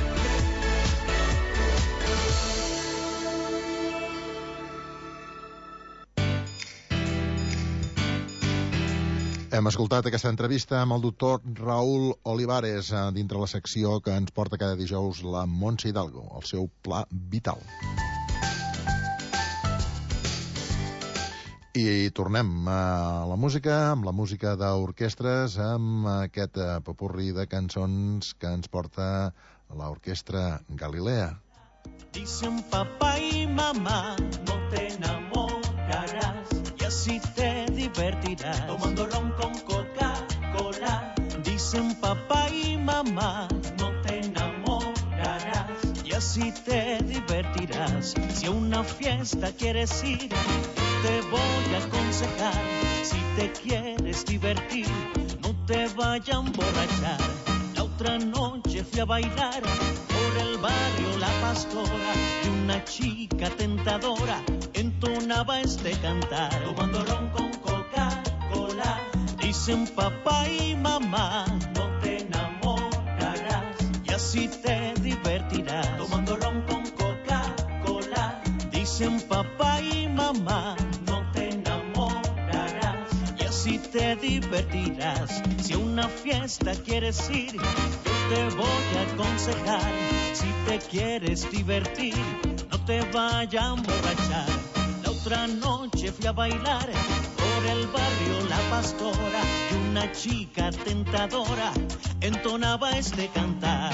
Hem escoltat aquesta entrevista amb el doctor Raúl Olivares dintre la secció que ens porta cada dijous la Montse Hidalgo, el seu Pla Vital. I tornem a la música, amb la música d'orquestres, amb aquest popurri de cançons que ens porta l'orquestra Galilea. Dicen papá y mamá, no te enamorarás y así te divertirás tomando ron con Coca-Cola. Dicen papá y mamá, no te enamorarás y así te divertirás. Si a una fiesta quieres ir, te voy a aconsejar. Si te quieres divertir, no te vayas a emborrachar. La otra noche fui a bailar por el barrio La Pastora y una chica tentadora entonaba este cantar tomando ron con Coca-Cola. Dicen papá y mamá, no te enamorarás y así te divertirás tomando ron con Coca-Cola. Dicen papá y mamá, no te enamorarás y así te divertirás. Si a una fiesta quieres ir, yo te voy a aconsejar. Si te quieres divertir, no te vayas a emborrachar. La otra noche fui a bailar por el barrio La Pastora y una chica tentadora entonaba este cantar.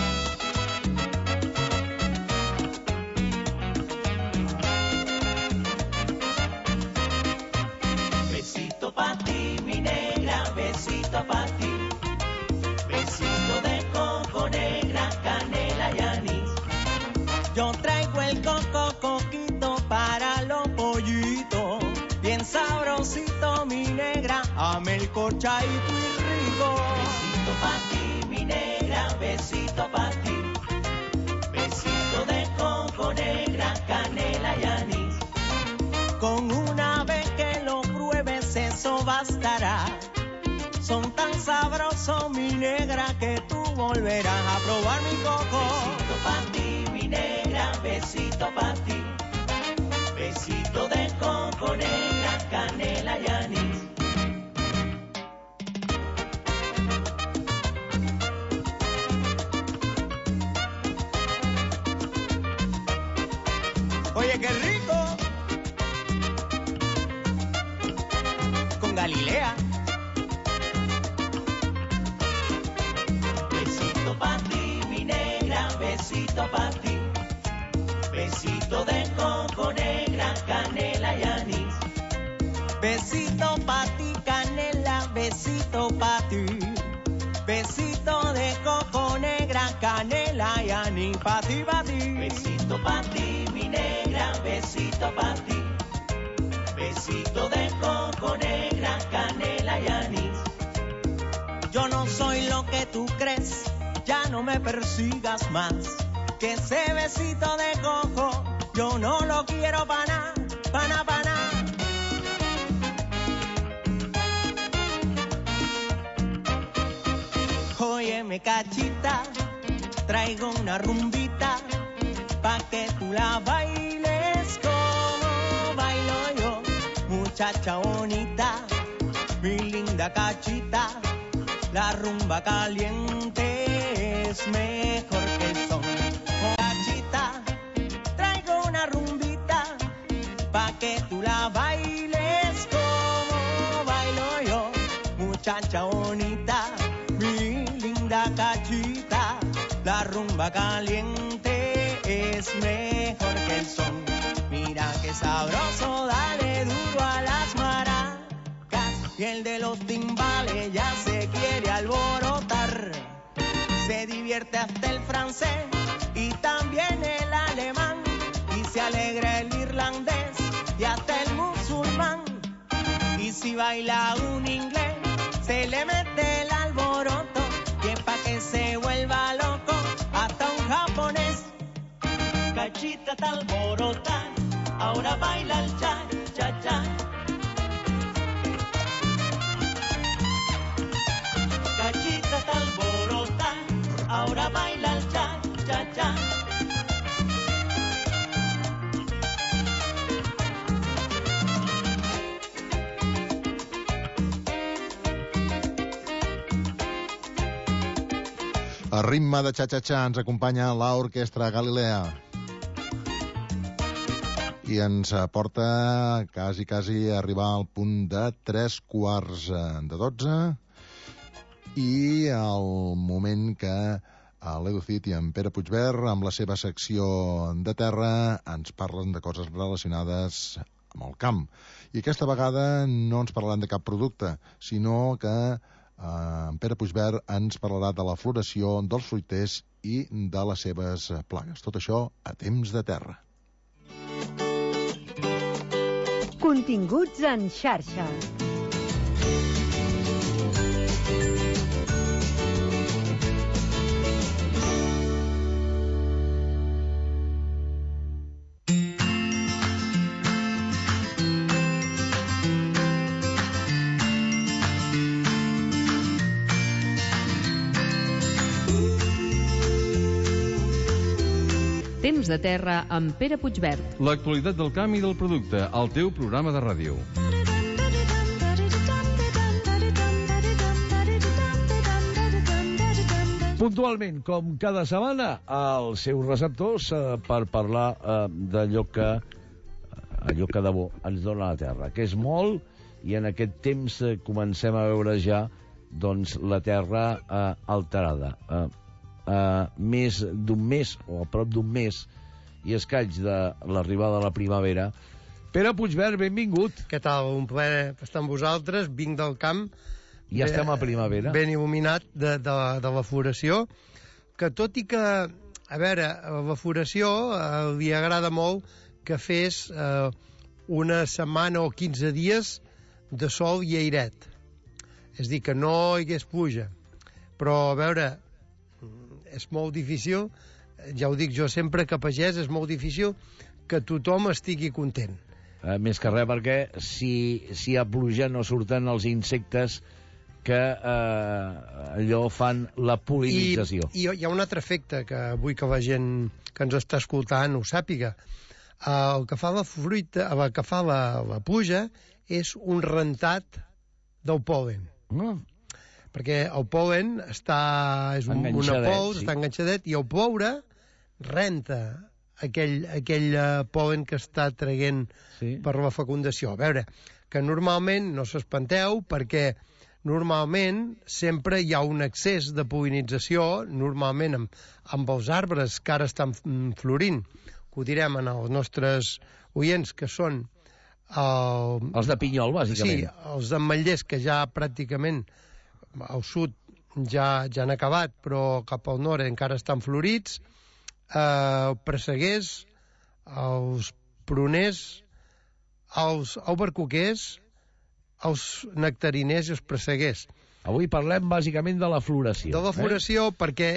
Besito pa' ti, mi negra, besito pa' ti. Besito de coco, negra, canela y anís. Yo traigo el coco coquito para los pollitos. Bien sabrosito, mi negra, ame el corchadito y rico. Besito pa' ti, mi negra, besito pa' ti. Besito de coco, negra, canela y anís. Con una vez que lo pruebes, eso bastará. Son tan sabrosos, mi negra, que tú volverás a probar mi coco. Besito pa' ti, mi negra, besito pa' ti. Besito de coco, negra, canela y anís. Oye, qué rico. Con Galilea. Besito pa' ti, mi negra, besito pa' ti. Besito de coco, negra, canela y anís. Besito pa' ti, canela, besito pa' ti. Besito de coco, negra, canela y anís. Pa' ti, pa' ti. Besito pa' ti, mi negra, besito pa' ti. Besito de coco, negra, canela y anís. Yo no soy lo que tú crees, ya no me persigas más. Que ese besito de coco, yo no lo quiero pa' nada, pa' nada, pa' nada. Óyeme, cachita, traigo una rumbita, pa' que tú la bailes como bailo yo. Muchacha bonita, mi linda cachita, la rumba caliente es mejor que el son. Cachita, traigo una rumbita, pa' que tú la bailes como bailo yo. Muchacha bonita, mi linda cachita, la rumba caliente es mejor que el son. Mira qué sabroso, dale duro a las maracas, y el de los timbales ya se quiere alborotar. Se divierte hasta el francés y también el alemán, y se alegra el irlandés y hasta el musulmán. Y si baila un inglés, se le mete el alboroto, y es pa' que se vuelva loco hasta un japonés. Cachita está alborota, ahora baila el cha-cha-cha. Cachita está alborota, ahora baila el cha-cha-cha. A ritme de xa-xa-xa ens acompanya l'Orquestra Galilea i ens porta quasi a arribar al punt de 11:45 i el moment que l'Edu Cid i en Pere Puigverd, amb la seva secció de terra, ens parlen de coses relacionades amb el camp. I aquesta vegada no ens parlaran de cap producte, sinó que en Pere Puigverd ens parlarà de la floració dels fruiters i de les seves plagues. Tot això a Temps de Terra. Continguts en xarxa. Temps de Terra amb Pere Puigverd. L'actualitat del camp i del producte, al teu programa de ràdio. Puntualment, com cada setmana, als seus receptors per parlar d'allò que de bo ens dona la terra, que és molt, i en aquest temps comencem a veure ja doncs, la terra alterada. Més d'un mes, o a prop d'un mes, i escaig de l'arribada de la primavera. Pere Puigverd, benvingut. Què tal? Un plaer estar amb vosaltres. Vinc del camp. Ja estem a primavera. Ben il·luminat de la floració, que tot i que, a veure, a la floració li agrada molt que fes una setmana o 15 dies de sol i airet. És a dir, que no hi hagués pluja. Però, a veure, és molt difícil, ja ho dic jo sempre, que pagès és molt difícil que tothom estigui content. Més que res perquè si hi ha pluja no surten els insectes que allò fan la pol·linització. I hi ha un altre efecte que vull que la gent que ens està escoltant ho sàpiga. El que fa la fruita, el que fa la pluja és un rentat del pol·len. Perquè el pol·len és una pols, està enganxadet, i el ploure renta aquell pol·len que està traient per la fecundació. A veure, que normalment, no s'espanteu, perquè normalment sempre hi ha un excés de pol·linització, normalment amb els arbres que ara estan florint, que ho direm als nostres oients, que són els de pinyol, bàsicament. Sí, els ametllers, que ja pràcticament al sud ja han acabat, però cap al nord encara estan florits, presseguers, els pruners, els albercoquers, els nectariners i els presseguers. Avui parlem bàsicament de la floració. De la floració, perquè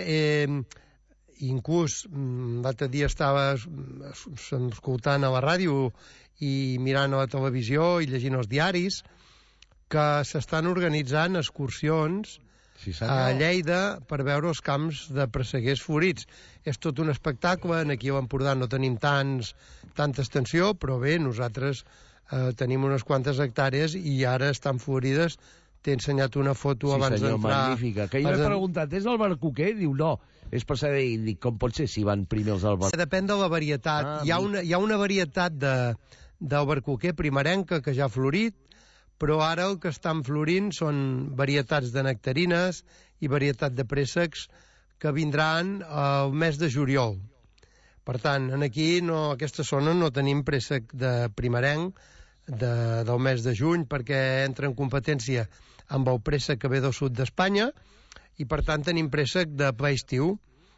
inclús l'altre dia estava escoltant a la ràdio i mirant a la televisió i llegint els diaris que s'estan organitzant excursions a Lleida per veure els camps de presseguers florits. És tot un espectacle, aquí a l'Empordà no tenim tanta extensió, però bé, nosaltres tenim unes quantes hectàrees i ara estan florides. T'he ensenyat una foto abans d'entrar. Sí senyor, magnífica. Que jo he preguntat, és albercoquer? Diu, no, és presseguer índic. Com pot ser si van primer els albercoquers? Depèn de la varietat. Hi ha una varietat d'albercoquer primerenca que ja ha florit, però ara el que estan florint són varietats de nectarines i varietat de préssecs que vindran al mes de juliol. Per tant, aquí, aquesta zona, no tenim préssec de primerenc del mes de juny, perquè entra en competència amb el préssec que ve del sud d'Espanya, i per tant tenim préssec de ple estiu.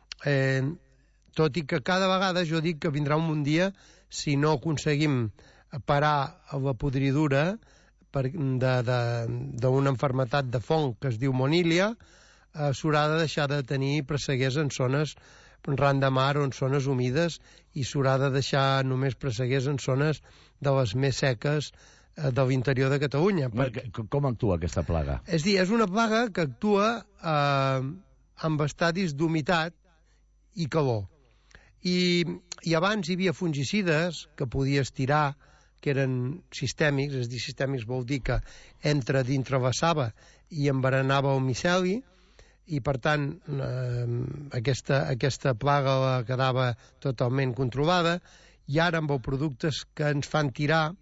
Tot i que cada vegada jo dic que vindrà un bon dia, si no aconseguim parar la podridura d'una malaltia de fong que es diu monília, s'haurà de deixar de tenir presseguers en zones ran de mar o en zones humides, i s'haurà de deixar només presseguers en zones de les més seques de l'interior de Catalunya. Com actua aquesta plaga? És dir, és una plaga que actua amb estadis d'humitat i calor. I abans hi havia fungicides que podies tirar, que eren sistèmics, és a dir, sistèmics vol dir que entra dintre la saba i enverenava el miceli, i per tant aquesta plaga quedava totalment controlada, i ara amb els productes que ens fan tirar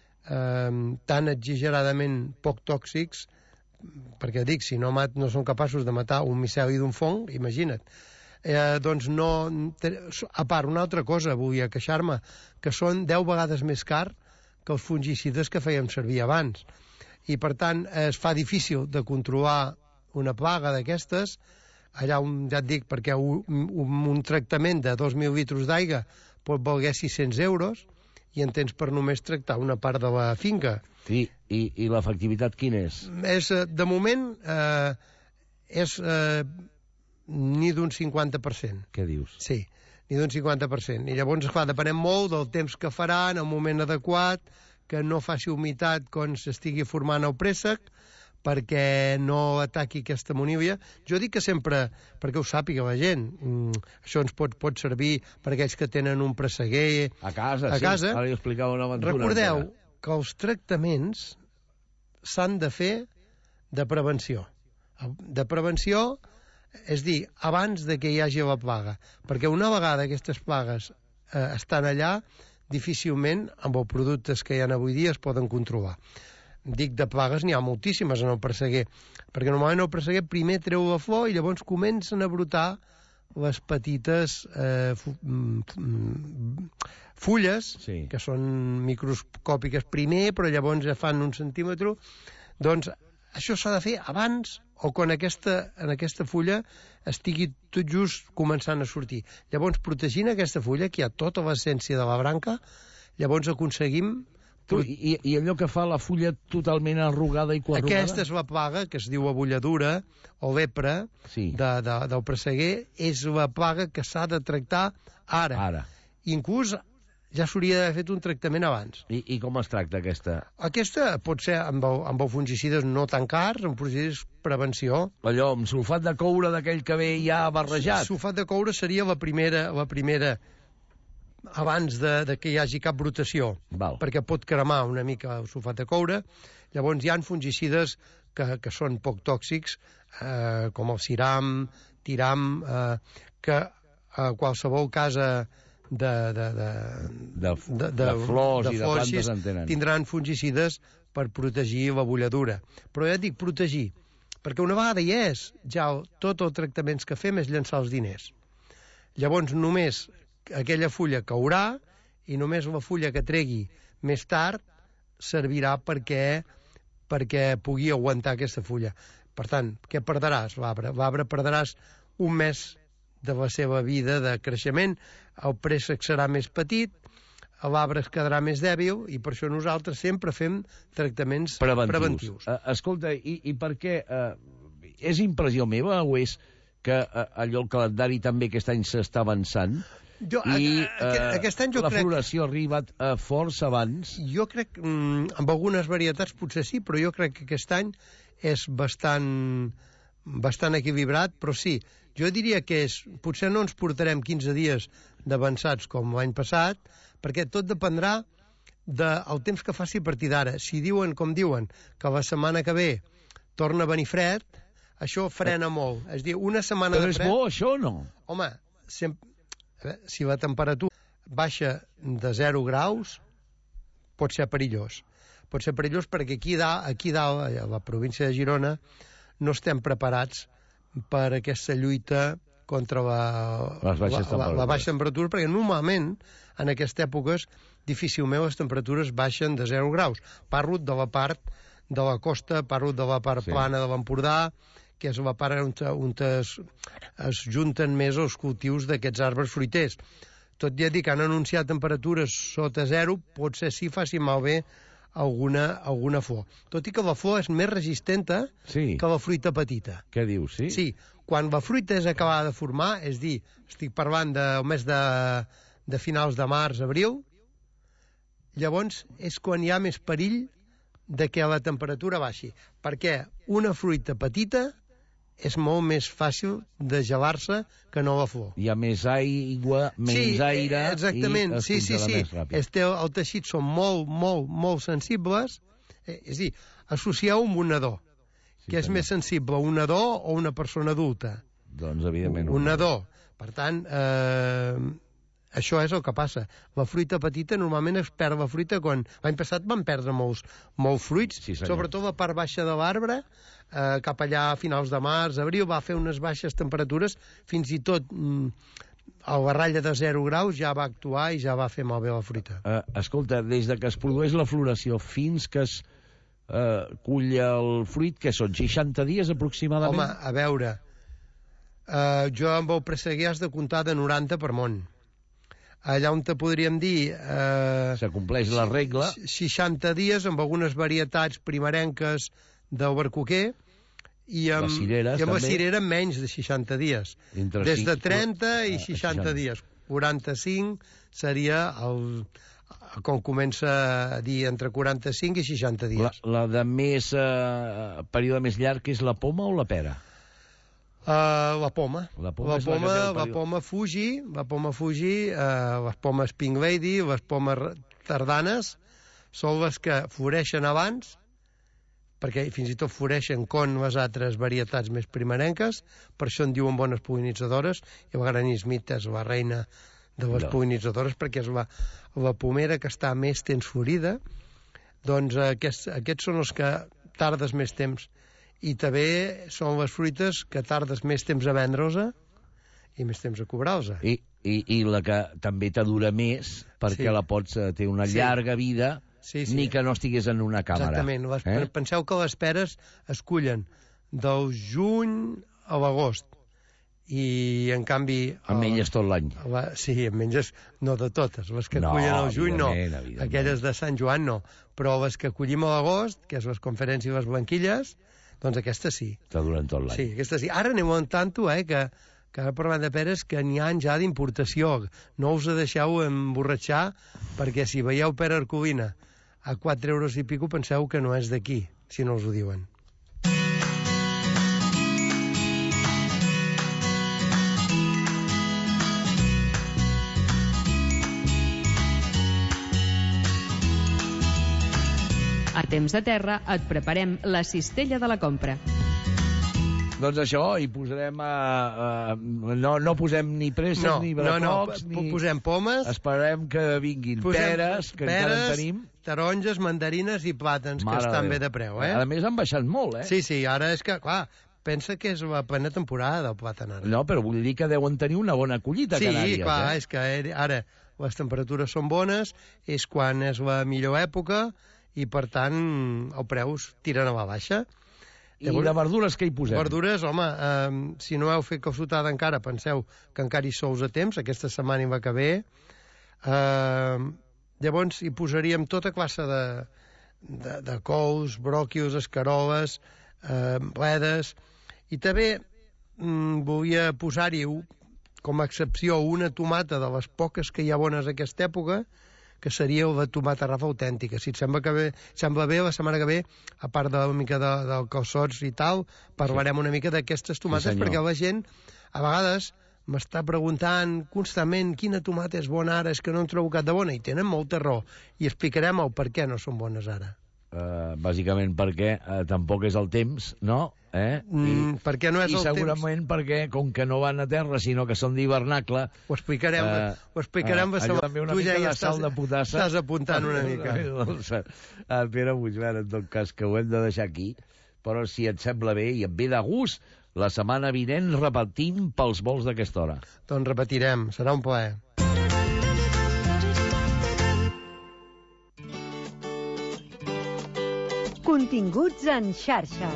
tan exageradament poc tòxics, perquè dic, si no són capaços de matar un miceli d'un fong, imagina't. Doncs no, a part, una altra cosa vull queixar-me, que són 10 vegades més car que els fungicides que fèiem servir abans, i per tant es fa difícil de controlar una plaga d'aquestes. Allà, ja et dic, perquè un tractament de 2.000 litres d'aigua pot valer 600 euros, i en tens per només tractar una part de la finca. Sí, i l'efectivitat quina és? De moment és ni d'un 50%. Què dius? Sí, ni d'un 50%. I llavors, clar, depenem molt del temps que farà, en el moment adequat, que no faci humitat quan s'estigui formant el préssec, perquè no ataqui aquesta monília. Jo dic que sempre, perquè ho sàpiga la gent, això ens pot servir per aquells que tenen un presseguer a casa. Ara li explicava una aventura. Recordeu que els tractaments s'han de fer de prevenció. De prevenció, és dir, abans de que hi hagi la plaga. Perquè una vegada aquestes plagues estan allà, difícilment, amb els productes que hi ha avui dia, es poden controlar. Dic, de plagues n'hi ha moltíssimes en el presseguer, perquè normalment el presseguer primer treu la flor i llavors comencen a brotar les petites fulles, que són microscòpiques primer, però llavors ja fan 1 centímetre. Doncs això s'ha de fer abans o quan en aquesta fulla estigui tot just començant a sortir. Llavors, protegint aquesta fulla, que hi ha tota l'essència de la branca, llavors aconseguim... I allò que fa la fulla totalment arrugada i quadrugada? Aquesta és la plaga, que es diu abulladura o lepra del presseguer, és la plaga que s'ha de tractar ara. Inclús ja s'hauria d'haver fet un tractament abans. I com es tracta aquesta? Aquesta pot ser amb fungicides no tan cars, amb fungicides prevenció. Allò, amb sulfat de coure d'aquell que ve ja barrejat? Sulfat de coure seria la primera abans de que hi hagi cap brotació, perquè pot cremar una mica el sulfat de coure. Llavors hi ha fungicides que són poc tòxics, com el ciram, tiram, que a qualsevol casa de flors i de plantes en tenen. Tindran fungicides per protegir la bulladura. Però ja et dic, protegir, perquè una vegada hi és, ja tots els tractaments que fem és llançar els diners. Llavors només aquella fulla caurà i només la fulla que tregui més tard servirà perquè pugui aguantar aquesta fulla. Per tant, què perdràs, l'arbre? L'arbre perdràs un mes de la seva vida de creixement, el préssec serà més petit, l'arbre es quedarà més dèbil i per això nosaltres sempre fem tractaments preventius. Escolta, i per què? És impressió meva o és que allò el calendari també aquest any s'està avançant? Aquest any la floració ha arribat força abans? Jo crec, amb algunes varietats potser sí, però jo crec que aquest any és bastant equilibrat, però sí, jo diria que potser no ens portarem 15 dies d'avançats com l'any passat, perquè tot dependrà del temps que faci a partir d'ara. Si diuen, com diuen, que la setmana que ve torna a venir fred, això frena molt. És a dir, una setmana de fred... Però és bo, això, o no? Home, si la temperatura baixa de 0 graus, pot ser perillós. Pot ser perillós perquè aquí dalt, a la província de Girona, no estem preparats per aquesta lluita contra la baixa temperatura, perquè normalment, en aquestes èpoques, difícilment les temperatures baixen de 0 graus. Parlo de la part de la costa, parlo de la part plana de l'Empordà, que és la part on es junten més els cultius d'aquests arbres fruiters. Tot i dir que han anunciat temperatures sota 0, potser sí faci malbé alguna flor. Tot i que la flor és més resistenta que la fruita petita. Què dius, sí? Sí, quan la fruita és acabada de formar, és dir, estic parlant del mes de finals de març, abril, llavors és quan hi ha més perill de que la temperatura baixi, perquè una fruita petita és molt més fàcil de gelar-se que no la flor. Hi ha més aigua, menys aire, exactament. I es congela més ràpid. El teixit són molt sensibles. És a dir, associeu un nadó, que és més sensible un nadó o una persona adulta. Doncs, evidentment. Un nadó. Per tant, això és el que passa. La fruita petita normalment es perd la fruita quan... L'any passat van perdre molts fruits, sobretot la part baixa de l'arbre, cap allà a finals de març, abril, va fer unes baixes temperatures, fins i tot a la ratlla de 0 graus ja va actuar i ja va fer malbé la fruita. Escolta, des de que es produeix la floració fins que es cull el fruit, que són 60 dies aproximadament? Home, a veure, jo amb el presseguer has de comptar de 90 per món. Allà on te podríem dir... Se compleix la regla. 60 dies amb algunes varietats primerenques del barcoquer i amb la cirera menys de 60 dies. Des de 30 i 60 dies. 45 seria com comença a dir entre 45 i 60 dies. La de més període més llarg és la poma o la pera? La poma. La poma Fuji, les pomes Pink Lady, les pomes tardanes, són les que floreixen abans, perquè fins i tot floreixen com les altres varietats més primerenques, per això en diuen bones pol·linitzadores, i la Granny Smith és la reina de les pol·linitzadores, perquè és la pomera que està més temps florida. Doncs aquests són els que tardes més temps. I també són les fruites que tardes més temps a vendre-los i més temps a cobrar-los. I la que també te dura més, perquè la pots té una llarga vida, ni que no estigués en una càmera. Exactament. Penseu que les peres es cullen del juny a l'agost. I, en canvi... En menges tot l'any. Sí, en menges... No de totes. Les que cullen al juny, no. Aquelles de Sant Joan, no. Però les que collim a l'agost, que és les conferències i les blanquilles, doncs aquestes sí. Te duren tot l'any. Sí, aquestes sí. Ara anem en tanto, que que ara parlant de peres, que n'hi ha ja d'importació. No us deixeu emborratxar, perquè si veieu pera arcovina a 4 euros i pico, penseu que no és d'aquí, si no us ho diuen. A Temps de Terra et preparem la cistella de la compra. Doncs això, hi posarem... no posem ni presses, ni bracocs, ni... Posem pomes. Esperem que vinguin peres, que encara en tenim. Taronges, mandarines i plàtans, que estan bé de preu, eh? A més, han baixat molt, eh? Sí, ara és que, clar, pensa que és la plena temporada del plàtan ara. No, però vull dir que deuen tenir una bona collita a Canàries. Sí, clar, és que ara les temperatures són bones, és quan és la millor època, i per tant els preus tiren a la baixa. I de verdures què hi posem? Verdures, home, si no heu fet calçotada encara, penseu que encara hi sous a temps, aquesta setmana hi va que ve. Llavors hi posaríem tota classe de cous, bròquios, escaroles, bledes, i també volia posar-hi com a excepció una tomata de les poques que hi ha bones a aquesta època, que seria la tomata rafa autèntica. Si et sembla bé, la setmana que ve, a part de una mica del calçots i tal, parlarem una mica d'aquestes tomates, perquè la gent, a vegades, m'està preguntant constantment quina tomata és bona ara, és que no en trobo cap de bona, i tenen molta raó. I explicarem el per què no són bones ara. Bàsicament perquè tampoc és el temps, no? Perquè no és el temps. I segurament perquè, com que no van a terra, sinó que són d'hivernacle... Ho explicarem. Allò també una mica de sal de potassa. Estàs apuntant una mica. Pere Puigverd, en tot cas, que ho hem de deixar aquí, però si et sembla bé i et ve de gust, la setmana vinent repetim pels vols d'aquesta hora. Doncs repetirem, serà un plaer. Continguts en xarxa.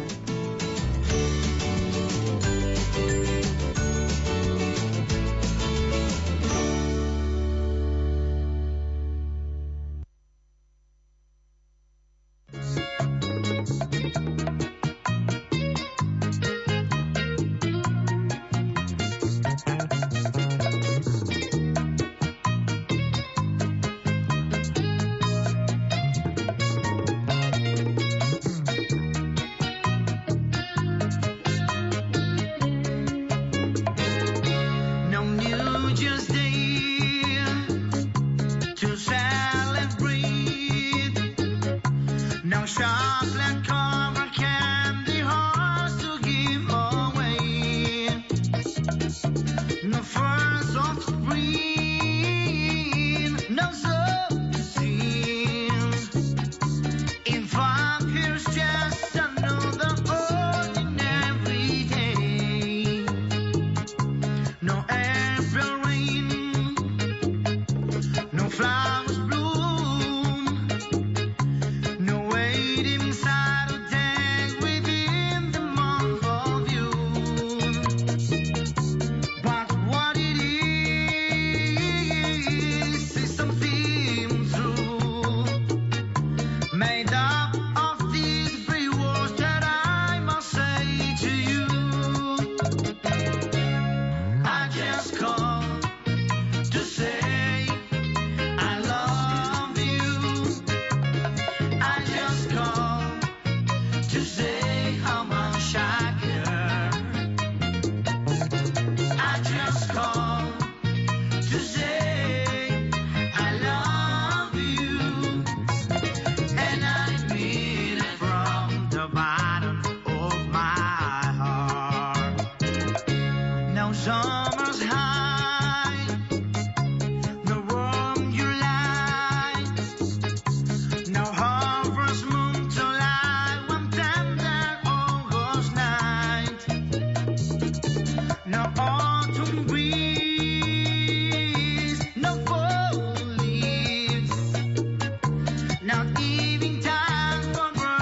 May the